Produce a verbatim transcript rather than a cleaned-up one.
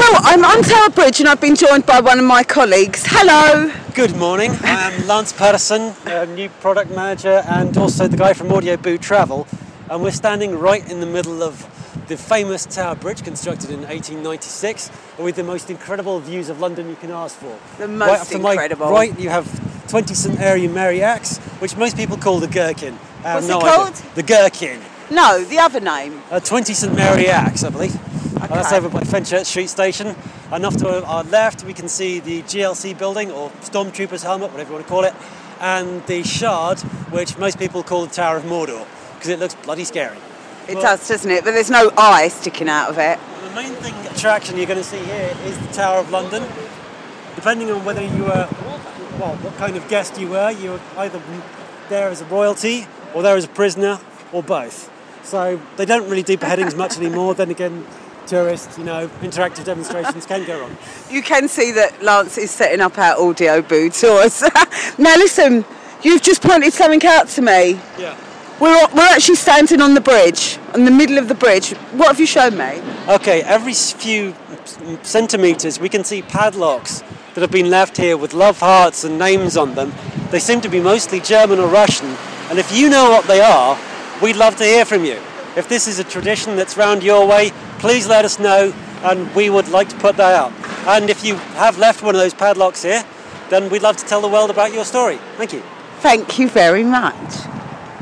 Well, I'm on Tower Bridge and I've been joined by one of my colleagues. Hello. Good morning. I'm Lance Patterson, a new product manager and also the guy from Audio Boo Travel. And we're standing right in the middle of the famous Tower Bridge, constructed in eighteen ninety-six, with the most incredible views of London you can ask for. The most right up to incredible. My right, you have twenty St Area Mary Axe, which most people call the Gherkin. I have What's no it called? idea. The Gherkin. No, the other name. Uh, twenty St Mary Axe, I believe. Okay. Uh, that's over by Fenchurch Street Station. And off to our left, we can see the G L C building, or Stormtrooper's helmet, whatever you want to call it, and the Shard, which most people call the Tower of Mordor, because it looks bloody scary. It Well, does, doesn't it? But there's no eye sticking out of it. The main thing, attraction you're going to see here is the Tower of London. Depending on whether you were, well, what kind of guest you were, you were either there as a royalty, or there as a prisoner, or both. So they don't really do beheadings much anymore. Then again, tourists, you know, interactive demonstrations can go wrong. You can see that Lance is setting up our Audio Boo tours. Now listen, you've just pointed something out to me. Yeah. We're, we're actually standing on the bridge, in the middle of the bridge. What have you shown me? Okay, every few centimetres we can see padlocks that have been left here with love hearts and names on them. They seem to be mostly German or Russian, and if you know what they are, we'd love to hear from you. If this is a tradition that's round your way, please let us know, and we would like to put that out. And if you have left one of those padlocks here, then we'd love to tell the world about your story. Thank you. Thank you very much.